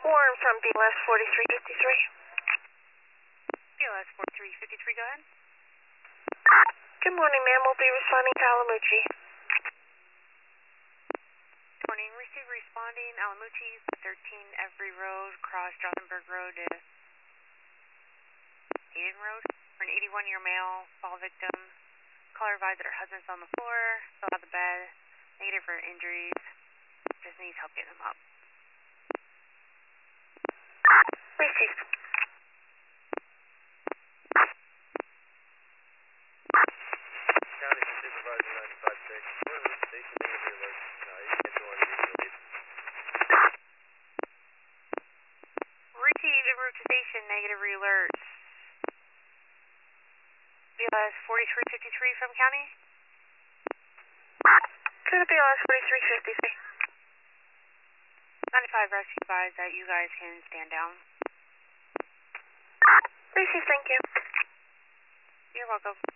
Warren from BLS 4353. BLS 4353, go ahead. Good morning, ma'am. We'll be responding to Alamucci. Morning, receive responding, Alamucci, 13 Every Road, cross Johnsenburg Road to Hayden Road. For an 81-year male, fall victim. Caller advised that her husband's on the floor, fell out of the bed, negative for injuries, just needs help getting him up. Received. County Supervisor 956. What are the station negative alerts? No, you can't do one immediately. Receive en route to station, negative re-alerts. BLS 4353 from county. To the BLS 4353. 95 rescue advised that you guys can stand down. Received, thank you. You're welcome.